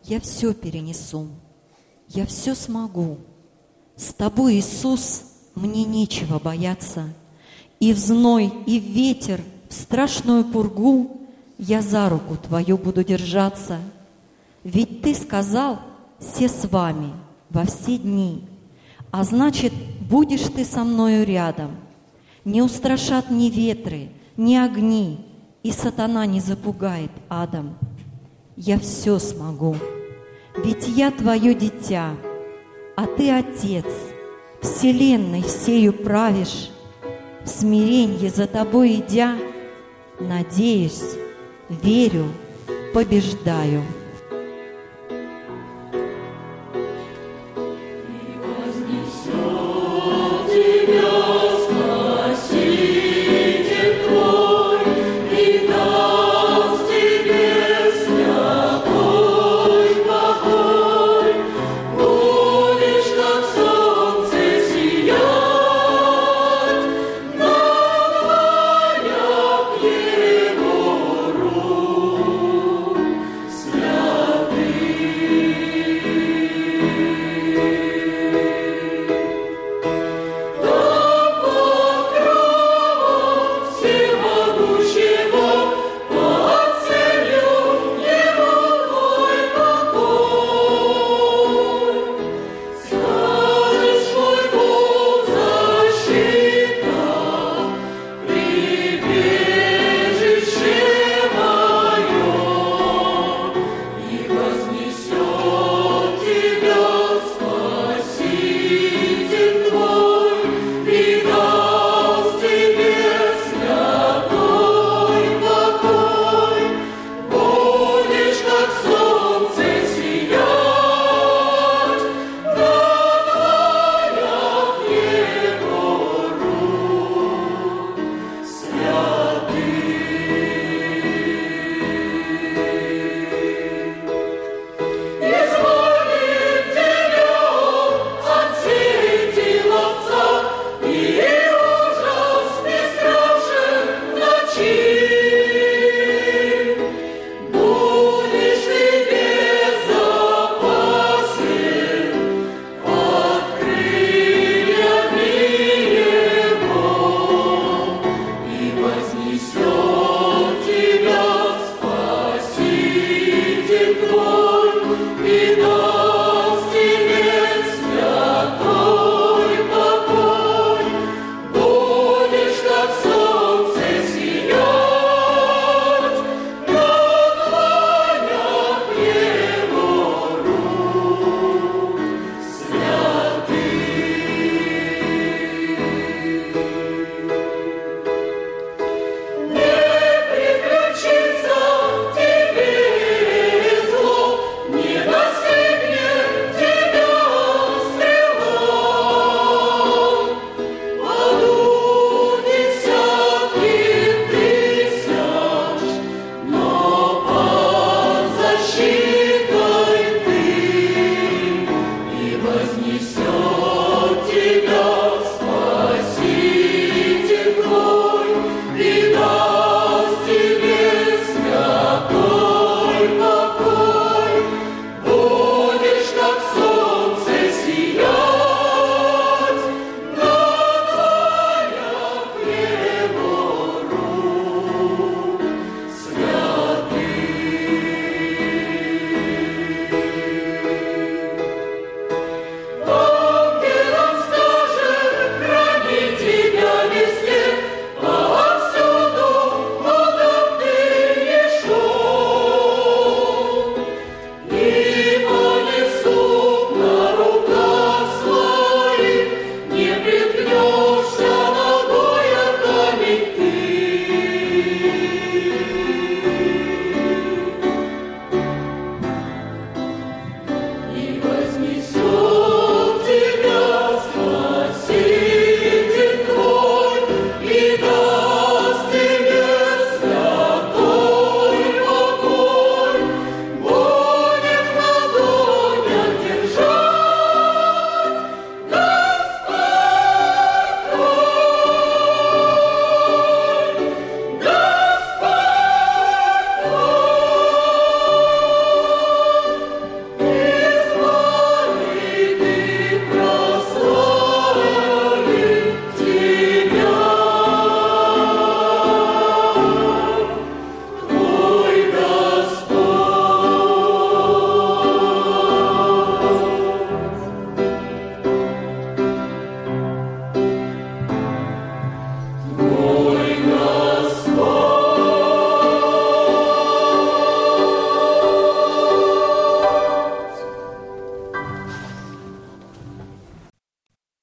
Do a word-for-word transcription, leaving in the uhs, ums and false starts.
Я все перенесу, я все смогу. С тобой, Иисус, мне нечего бояться. И в зной, и в ветер, в страшную пургу я за руку твою буду держаться. Ведь ты сказал: все с вами во все дни. А значит, будешь ты со мною рядом. Не устрашат ни ветры, ни огни, и сатана не запугает адом. Я все смогу, ведь я твое дитя, а ты, Отец, вселенной всею правишь. В смиренье за тобой идя, надеюсь, верю, побеждаю.